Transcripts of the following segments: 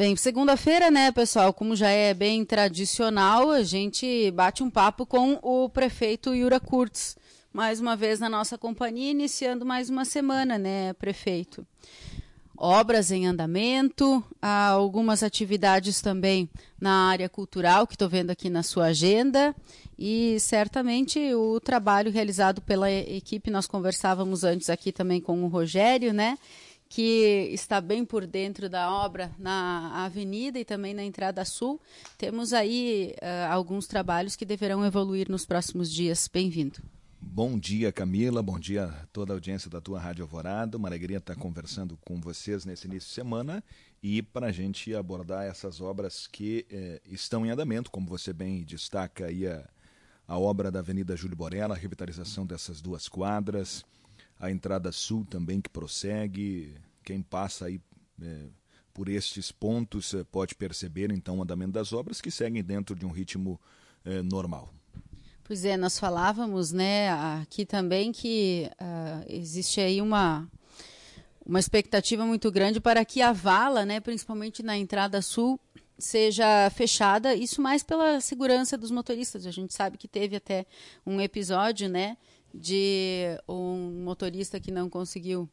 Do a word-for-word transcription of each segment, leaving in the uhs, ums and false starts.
Bem, segunda-feira, né, pessoal, como já é bem tradicional, a gente bate um papo com o prefeito Yura Kurtz, mais uma vez na nossa companhia, iniciando mais uma semana, né, prefeito? Obras em andamento, há algumas atividades também na área cultural, que estou vendo aqui na sua agenda, e certamente o trabalho realizado pela equipe, nós conversávamos antes aqui também com o Rogério, né, que está bem por dentro da obra na avenida e também na entrada sul. Temos aí uh, alguns trabalhos que deverão evoluir nos próximos dias. Bem-vindo. Bom dia, Camila. Bom dia a toda a audiência da tua Rádio Alvorada. Uma alegria estar conversando com vocês nesse início de semana e para a gente abordar essas obras que eh, estão em andamento, como você bem destaca aí a, a obra da Avenida Júlio Borella, a revitalização dessas duas quadras, a entrada sul também que prossegue. Quem passa aí é, por estes pontos é, pode perceber então o andamento das obras que seguem dentro de um ritmo é, normal. Pois é, nós falávamos, né, aqui também que uh, existe aí uma, uma expectativa muito grande para que a vala, né, principalmente na entrada sul, seja fechada, isso mais pela segurança dos motoristas. A gente sabe que teve até um episódio, né, de um motorista que não conseguiu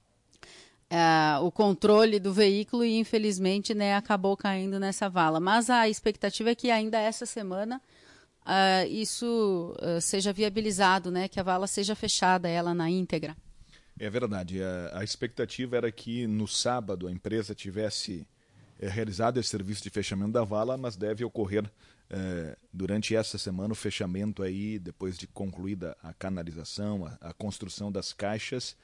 uh, o controle do veículo e infelizmente, né, acabou caindo nessa vala. Mas a expectativa é que ainda essa semana uh, isso uh, seja viabilizado, né, que a vala seja fechada, ela na íntegra. É verdade. A, a expectativa era que no sábado a empresa tivesse é, realizado esse serviço de fechamento da vala, mas deve ocorrer É, durante essa semana o fechamento aí, depois de concluída a canalização, a, a construção das caixas,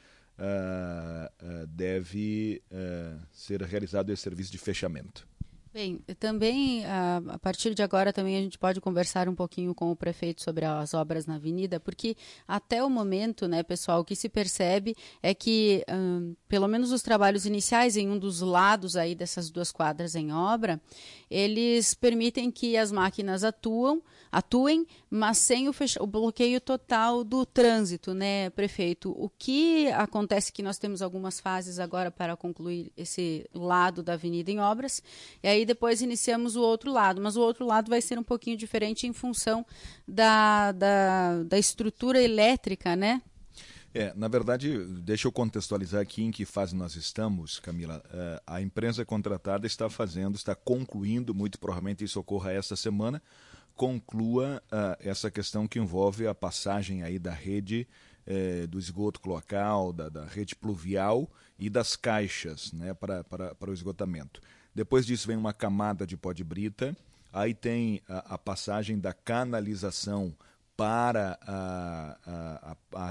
uh, uh, deve uh, ser realizado esse serviço de fechamento. Bem, também a, a partir de agora também a gente pode conversar um pouquinho com o prefeito sobre as obras na avenida, porque até o momento, né, pessoal, o que se percebe é que hum, pelo menos os trabalhos iniciais em um dos lados aí dessas duas quadras em obra, eles permitem que as máquinas atuam, atuem, mas sem o, fecha- o bloqueio total do trânsito, né, prefeito? O que acontece é que nós temos algumas fases agora para concluir esse lado da avenida em obras, e aí depois iniciamos o outro lado, mas o outro lado vai ser um pouquinho diferente em função da, da, da estrutura elétrica, né? É, na verdade, deixa eu contextualizar aqui em que fase nós estamos, Camila. Uh, a empresa contratada está fazendo, está concluindo, muito provavelmente isso ocorra essa semana, conclua uh, essa questão que envolve a passagem aí da rede eh, do esgoto cloacal, da, da rede pluvial e das caixas, né, para, para, para o esgotamento. Depois disso vem uma camada de pó de brita, aí tem a, a passagem da canalização para a, a, a,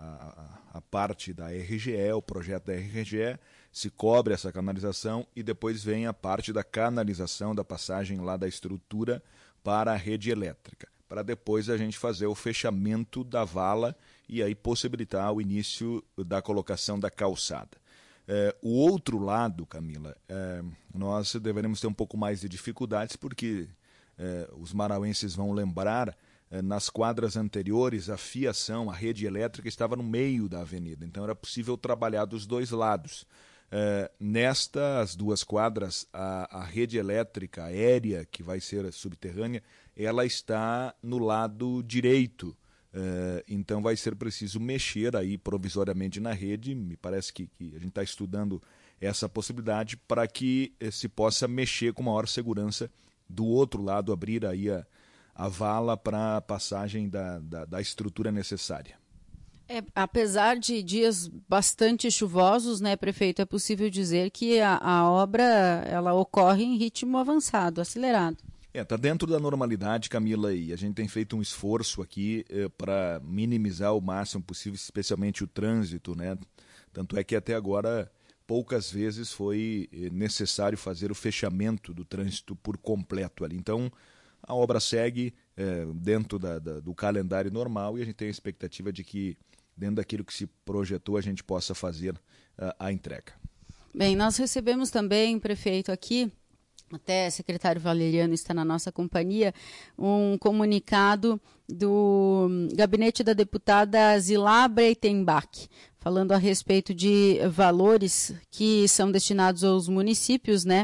a, a parte da R G E, o projeto da R G E, se cobre essa canalização e depois vem a parte da canalização, da passagem lá da estrutura para a rede elétrica, para depois a gente fazer o fechamento da vala e aí possibilitar o início da colocação da calçada. É, o outro lado, Camila, é, nós deveremos ter um pouco mais de dificuldades porque é, os marauenses vão lembrar, é, nas quadras anteriores a fiação, a rede elétrica estava no meio da avenida, então era possível trabalhar dos dois lados. É, nestas duas quadras, a, a rede elétrica aérea, que vai ser subterrânea, ela está no lado direito. Uh, então vai ser preciso mexer aí provisoriamente na rede, me parece que, que a gente está estudando essa possibilidade para que eh, se possa mexer com maior segurança do outro lado, abrir aí a, a vala para a passagem da, da, da estrutura necessária. É, apesar de dias bastante chuvosos, né, prefeito, é possível dizer que a, a obra ela ocorre em ritmo avançado, acelerado. É, está dentro da normalidade, Camila, e a gente tem feito um esforço aqui eh, para minimizar o máximo possível, especialmente o trânsito, né? Tanto é que até agora poucas vezes foi eh, necessário fazer o fechamento do trânsito por completo ali. Então a obra segue eh, dentro da, da, do calendário normal e a gente tem a expectativa de que dentro daquilo que se projetou a gente possa fazer uh, a entrega. Bem, nós recebemos também, prefeito, aqui, até secretário Valeriano está na nossa companhia, um comunicado do gabinete da deputada Zilá Breitenbach, falando a respeito de valores que são destinados aos municípios, né,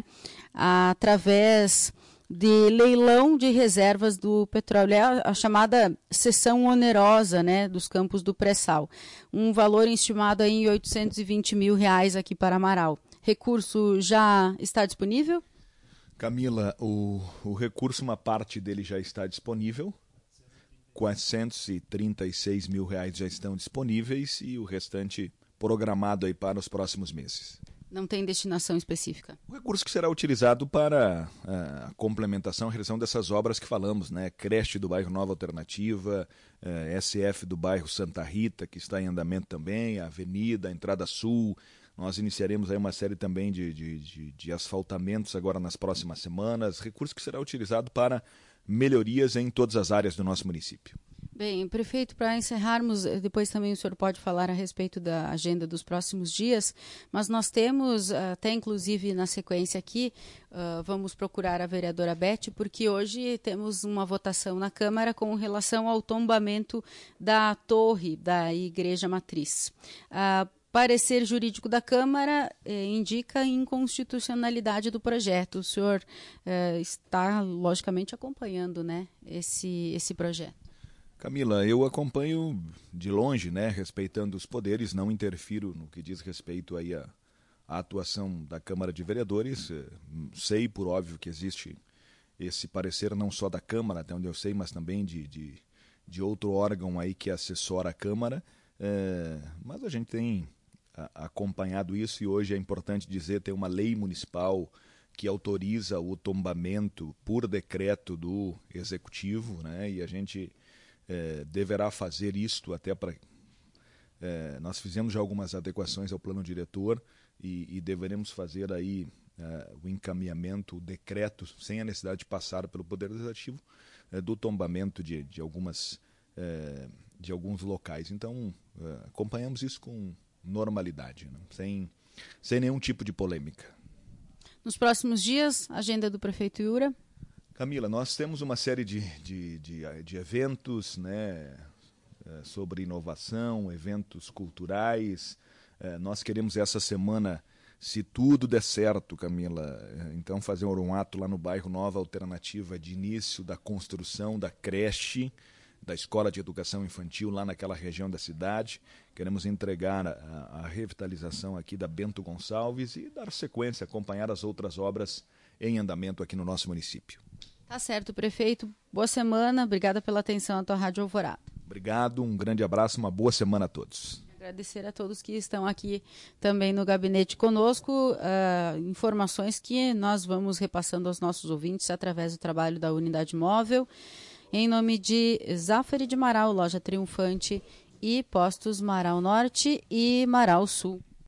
através de leilão de reservas do petróleo, é a, a chamada cessão onerosa, né, dos campos do pré-sal. Um valor estimado aí em oitocentos e vinte mil reais aqui para Amaral. Recurso já está disponível? Camila, o, o recurso, uma parte dele já está disponível, quatrocentos e trinta e seis mil reais já estão disponíveis e o restante programado aí para os próximos meses. Não tem destinação específica? O recurso que será utilizado para a complementação, a realização dessas obras que falamos, né? Creche do bairro Nova Alternativa, eh, S F do bairro Santa Rita, que está em andamento também, a Avenida, a Entrada Sul. Nós iniciaremos aí uma série também de, de, de, de asfaltamentos agora nas próximas semanas. Recurso que será utilizado para melhorias em todas as áreas do nosso município. Bem, prefeito, para encerrarmos, depois também o senhor pode falar a respeito da agenda dos próximos dias, mas nós temos, até inclusive na sequência aqui, uh, vamos procurar a vereadora Beth, porque hoje temos uma votação na Câmara com relação ao tombamento da torre da Igreja Matriz. Uh, parecer jurídico da Câmara eh, indica a inconstitucionalidade do projeto. O senhor eh, está, logicamente, acompanhando, né, esse, esse projeto. Camila, eu acompanho de longe, né, respeitando os poderes, não interfiro no que diz respeito aí à, à atuação da Câmara de Vereadores. Sei, por óbvio, que existe esse parecer não só da Câmara, até onde eu sei, mas também de, de, de outro órgão aí que assessora a Câmara, é, mas a gente tem a, acompanhado isso e hoje é importante dizer, tem uma lei municipal que autoriza o tombamento por decreto do Executivo, né, e a gente É, deverá fazer isto até para... É, nós fizemos já algumas adequações ao plano diretor e, e deveremos fazer aí é, o encaminhamento, o decreto, sem a necessidade de passar pelo Poder Legislativo, é, do tombamento de, de, algumas, é, de alguns locais. Então, é, acompanhamos isso com normalidade, né? sem, sem nenhum tipo de polêmica. Nos próximos dias, agenda do prefeito Iura? Camila, nós temos uma série de, de, de, de eventos, né, sobre inovação, eventos culturais. Nós queremos essa semana, se tudo der certo, Camila, então fazer um ato lá no bairro Nova Alternativa de início da construção da creche, da Escola de Educação Infantil lá naquela região da cidade. Queremos entregar a, a revitalização aqui da Bento Gonçalves e dar sequência, acompanhar as outras obras em andamento aqui no nosso município. Tá certo, prefeito. Boa semana. Obrigada pela atenção à tua Rádio Alvorada. Obrigado, um grande abraço, uma boa semana a todos. Agradecer a todos que estão aqui também no gabinete conosco, uh, informações que nós vamos repassando aos nossos ouvintes através do trabalho da Unidade Móvel. Em nome de Zafari de Marau, Loja Triunfante e Postos Marau Norte e Marau Sul.